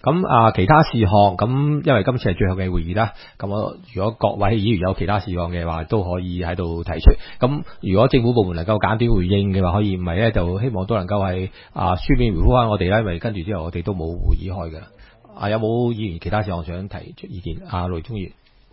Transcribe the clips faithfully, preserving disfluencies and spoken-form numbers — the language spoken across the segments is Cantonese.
咁啊，其他事項咁，因為今次係最後嘅會議啦。咁我如果各位議員有其他事項嘅話，都可以喺度提出。咁如果政府部門能夠簡短回應嘅話，可以，唔係咧就希望都能夠係啊書面回覆翻我哋啦。因為跟住之後我哋都冇會議開㗎。啊，有冇議員其他事項想提出意見？啊，雷聰議員。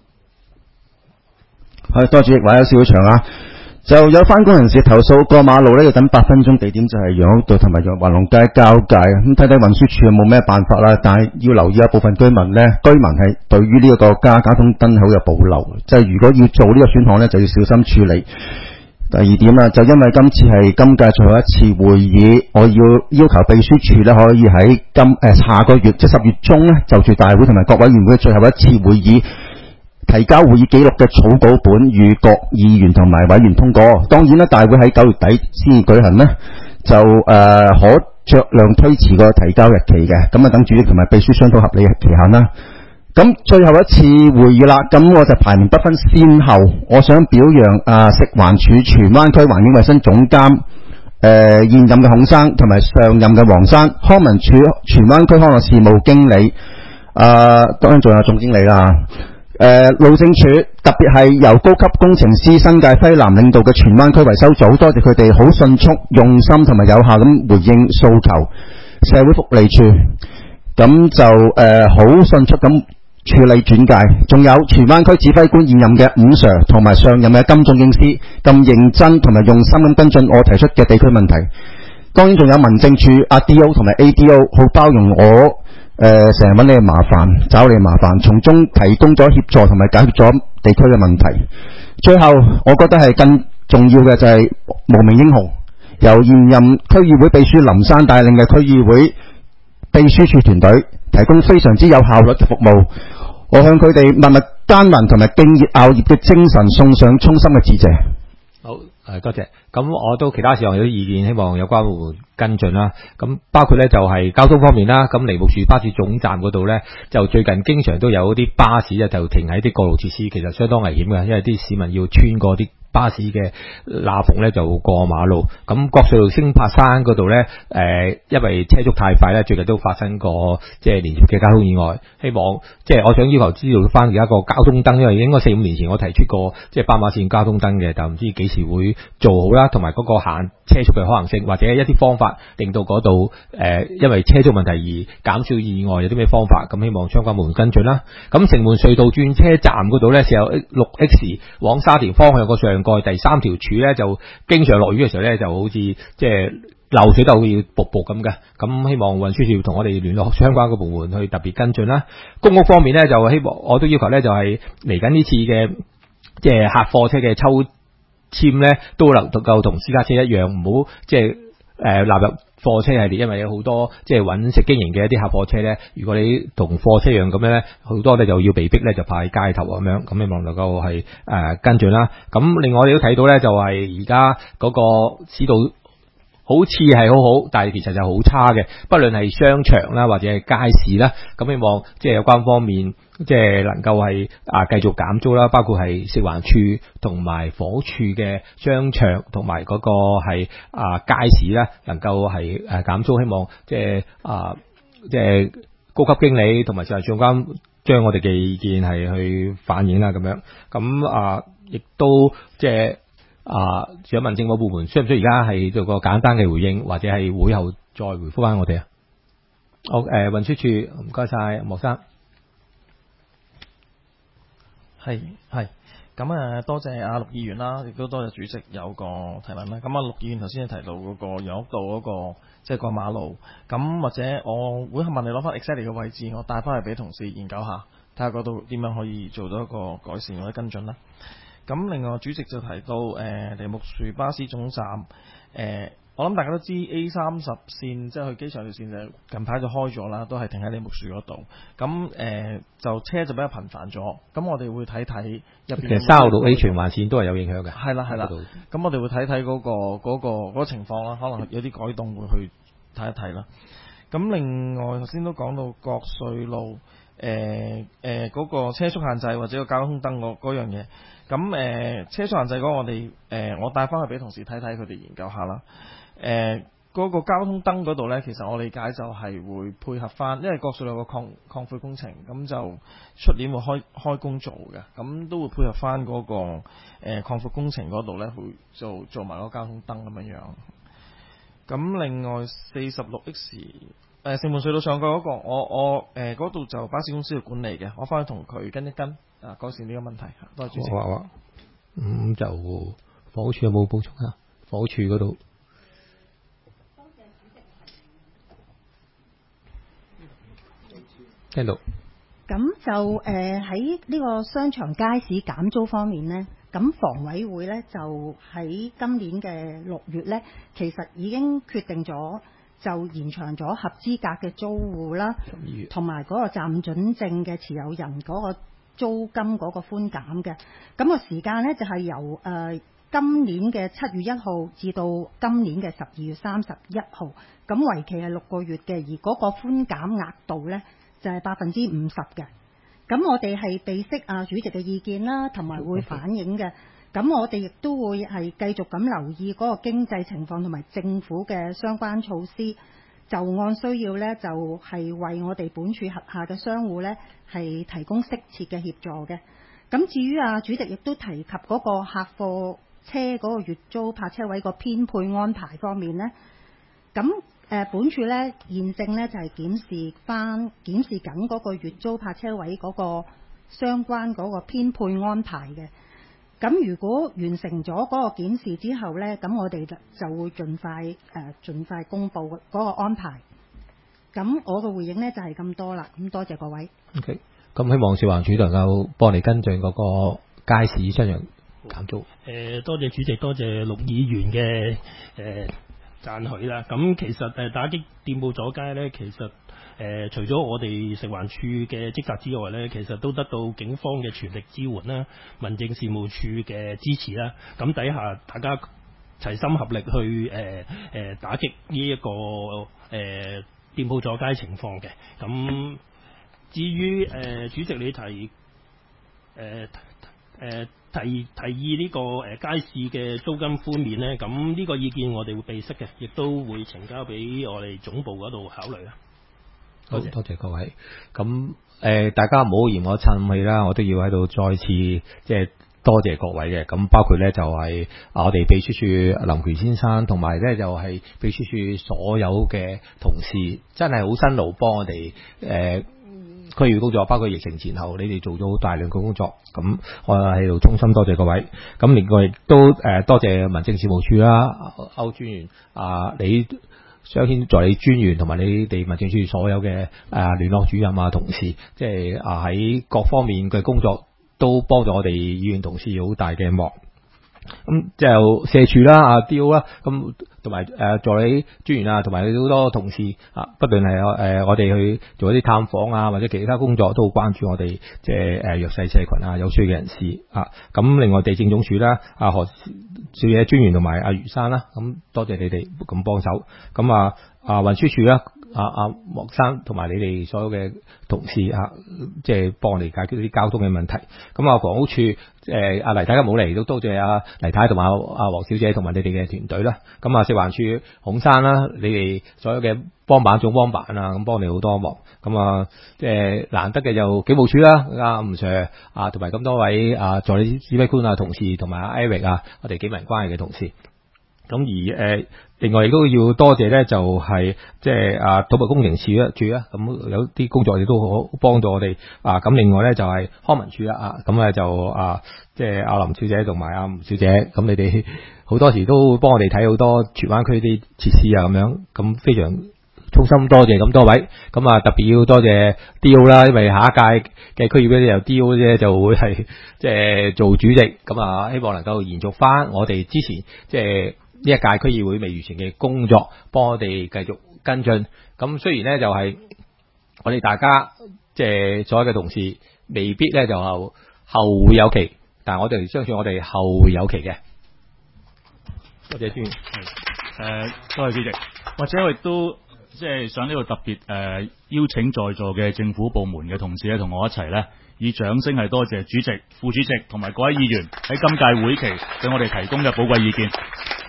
係，多謝主席，或者小會場啊。就有翻工人士投訴過馬路咧要等八分鐘，地點就係楊屋道同埋華龍街交界。咁睇睇運輸署有冇咩辦法啦？但係要留意一部分居民咧，居民係對於呢一個加交通燈好有保留，即係如果要做呢個選項咧，就要小心處理。第二點啊，就因為今次係今屆最後一次會議，我要要求秘書處咧可以喺今誒、呃、下個月即係十月中咧，就住大會同埋各委員會最後一次會議提交會議記錄嘅草稿本與各議員同埋委員通過。當然啦，大會喺九月底先舉行呢，就誒、呃、可酌量推遲個提交日期嘅。咁啊，等主席同埋秘書商討合理期限啦。咁最後一次會議啦，咁我就排名不分先後，我想表揚啊食環署荃灣區環境衛生總監誒、呃、現任嘅孔生同埋上任嘅黃生，康文署荃灣區康樂事務經理，啊、呃、當然仲有總經理啦。誒、呃，路政署特別係由高級工程師新界輝南領導嘅荃灣區維修組，多謝佢哋好迅速、用心同埋有效咁回應訴求。社會福利處咁就誒好、呃、迅速咁處理轉介，仲有荃灣區指揮官現任嘅伍 Sir 同埋上任嘅金總警司咁認真同埋用心咁跟進我提出嘅地區問題。當然仲有民政處阿 D O 同埋 A D O 好包容我。誒，成日揾你嘅麻煩，找你嘅麻煩，從中提供咗協助同埋解決咗地區嘅問題。最後，我覺得係更重要嘅就係無名英雄，由現任區議會秘書林生帶領嘅區議會秘書處團隊，提供非常之有效率嘅服務。我向佢哋默默耕耘同埋敬業熬業嘅精神送上衷心嘅致謝。 好。誒，多謝。咁我都其他事項有啲意見，希望有關部門跟進啦。咁包括咧就係交通方面啦。咁梨木樹巴士總站嗰度咧，就最近經常都有啲巴士咧就停喺啲過路設施，其實相當危險嘅，因為啲市民要穿過啲巴士嘅罅縫咧就過馬路。咁國隧道升柏山嗰度咧，誒，因為車速太快咧，最近都發生過即係連接嘅交通意外。希望即係我想要求知道翻而家個交通燈，因為應該四五年前我提出過即係斑馬線交通燈嘅，但唔知幾時會做好啦，同埋嗰個限車速嘅可能性，或者一啲方法令到嗰度誒因為車速問題而減少意外，有啲咩方法？咁希望相關部門跟進啦。咁城門隧道轉車站嗰度咧，是有六 X 往沙田方向個上蓋第三條柱咧，就經常落雨嘅時候咧，就好似即係漏水到要瀑布咁嘅。咁希望運輸署同我哋聯絡相關嘅部門去特別跟進啦。公屋方面咧，就希望我都要求咧，就係嚟緊呢次嘅即係客貨車嘅抽簽咧，都能夠同私家車一樣，唔好即係誒納入貨車系列，因為有好多即係揾食經營嘅一啲客貨車咧，如果你同貨車一樣咁樣咧，好多咧就要被逼咧就派街頭咁樣，咁希望能夠係誒跟進啦。咁另外我哋都睇到咧，就係而家嗰個市道好似係好好，但係其實就好差嘅，不論係商場啦或者係街市啦，咁希望即係有關方面即係能夠係啊繼續減租啦，包括係食環署同埋房屋署嘅商場同埋嗰個係啊街市啦，能夠係誒減租，希望即係啊即係高級經理同埋就係總監將我哋嘅意見係去反映啦咁樣，咁啊亦都即係。啊！想問政府部門需唔需要而家係做個簡單嘅回應，或者係會後再回覆翻我哋啊？好，誒運輸署唔該晒，莫生。 係係咁啊！多謝阿陸議員啦，亦都多謝主席有個提問啦。咁啊，陸議員頭先提到嗰個楊屋道嗰個即係過馬路，咁或者我會問你攞翻 exactly 嘅位置，我帶翻去俾同事研究下，睇下嗰度點樣可以做到一個改善或者跟進啦。咁另外主席就提到誒梨木樹巴士總站，誒、呃、我諗大家都知 A 三十線即係去機場條線就近排就開咗啦，都係停喺梨木樹嗰度。咁誒、呃、就車就比較頻繁咗。咁我哋會睇睇入邊。其實三號六 A 循環線都係有影響嘅。 係啦係啦。咁我哋會睇睇嗰個嗰、嗰個嗰個情況啦，可能有啲改動會去睇一睇啦。咁另外頭先都講到國隧路誒誒嗰個車速限制或者個交通燈嗰嗰樣嘢。咁誒、呃、車速限制嗰個我哋誒、呃、我帶翻去俾同事睇睇，佢哋研究下啦。誒、呃、 嗰個交通燈嗰度呢，其實我理解就係會配合翻，因為國稅有個擴擴闊工程，咁就出年會開開工做嘅，咁都會配合翻嗰、嗰個誒、呃、擴闊工程嗰度呢，會做做埋個交通燈咁樣樣。咁另外四十六 X 誒城門隧道上蓋嗰、嗰個，我我誒嗰度就巴士公司去管理嘅，我翻去同佢跟一跟啊，改善呢個問題。多謝主席。 好啊好啊，咁、嗯、就房屋處有冇補充啊？房屋處嗰度。聽到。 咁就誒喺呢個商場街市減租方面呢，咁房委會呢就喺今年嘅六月呢，其實已經決定咗就延長咗合資格嘅租戶啦，同埋嗰個暫准證嘅持有人嗰個租金嗰個寬減嘅。咁、個時間呢，就係、是、由誒、呃、今年嘅七月一號至到今年嘅十二月三十一號，咁為期係六個月嘅，而嗰個寬減額度呢，就係百分之五十嘅。咁我哋係備悉啊主席嘅意見啦，同埋會反映嘅。咁我哋亦都會係繼續咁留意嗰個經濟情況同埋政府嘅相關措施，就按需要呢，就係、是、為我哋本處轄下嘅商戶呢，係提供適切嘅協助嘅。咁至於啊主席亦都提及嗰個客貨車嗰個月租泊車位個編配安排方面呢。咁誒、呃、本處咧現正咧就係、是、檢視翻檢視緊嗰個月租泊車位嗰個相關嗰個編配安排嘅。咁如果完成咗嗰個檢視之後咧，咁我哋就會盡快誒、呃、盡快公佈嗰個安排。咁我嘅回應咧就係、是、咁多啦。咁多謝各位。 OK，咁希望消環署能夠幫你跟進嗰個街市商場減租。 誒、呃，多謝主席，多謝陸議員嘅誒。呃讚許啦，咁其實誒打擊店鋪阻街呢，其實誒、呃、除咗我哋食環署嘅職責之外呢，其實都得到警方嘅全力支援啦，民政事務處嘅支持啦，咁底下大家齊心合力去誒誒、呃、打擊呢、這、一個誒、呃、店鋪阻街情況嘅。咁至於誒、呃、主席你提誒誒。呃呃提提議呢個誒街市嘅租金寬免呢，咁呢個意見我哋會備悉嘅，亦都會呈交俾我哋總部嗰度考慮啦。 多謝多謝各位。咁誒、呃，大家唔好嫌我趁氣啦，我都要喺度再次即係多謝各位嘅。咁包括呢就係、是、我哋秘書處林權先生，同埋呢就係、是、秘書處所有嘅同事，真係好辛勞幫我哋誒。呃區議工作，包括疫情前後，你哋做咗好大量嘅工作，咁我喺度衷心多謝各位。咁另外亦都誒多謝民政事務處啦，歐專員啊，李商軒助理專員同埋你哋民政處所有嘅誒聯絡主任啊同事，即係啊喺各方面嘅工作都幫咗我哋議員同事好大嘅忙。咁就社署啦，阿刁啦，咁同埋誒助理專員啊，同埋好多同事啊，不論係誒我哋去做一啲探訪啊，或者其他工作都好關注我哋即係誒弱勢社群啊，有需要嘅人士啊。咁另外地政總署啦，阿何小野專員同埋阿余生啦，咁多謝你哋咁幫手。咁啊啊運輸署啦。阿阿莫生同埋你哋所有嘅同事啊，即係幫我哋解決啲交通嘅問題。咁啊，房屋處誒阿黎太今日冇嚟，都多謝阿黎太同埋阿黃小姐同埋你哋嘅團隊啦。咁啊，食環署孔生啦，你哋所有嘅幫辦總幫辦啊，咁幫你好多忙。咁啊，即係難得嘅就警務處啦，阿吳 Sir 啊，同埋咁多位啊助理指揮官啊同事，同埋阿 Eric 啊，我哋警民關係嘅同事。咁而誒，另外亦都要多謝咧，就係即係啊土木工程處啦，處啦，咁有啲工作亦都好幫助我哋啊。咁另外咧就係康文署啦，啊，咁咧就啊，即係阿林小姐同埋阿吳小姐，咁你哋好多時都幫我哋睇好多荃灣區啲設施啊，咁樣，咁非常衷心多謝咁多位。咁啊特別要多謝 D O 啦，因為下一屆嘅區議會由 D O 啫就會係即係做主席，咁啊希望能夠延續翻我哋之前即係。呢一屆區議會未完成嘅工作，幫我哋繼續跟進。咁雖然呢，就係、是、我哋大家即係所有嘅同事，未必呢就後會有期，但係我哋相信我哋後會有期嘅。多謝專員。 誒，多謝主席。或者我亦都即係想呢度特別誒、呃、邀請在座嘅政府部門嘅同事咧，同我一齊呢，以掌聲係多謝主席、副主席同埋各位議員喺今屆會期對我哋提供嘅寶貴意見。